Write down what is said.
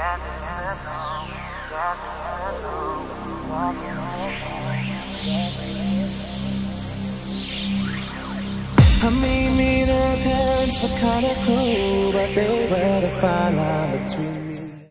I mean, their parents were kinda cool, but they were the fine line between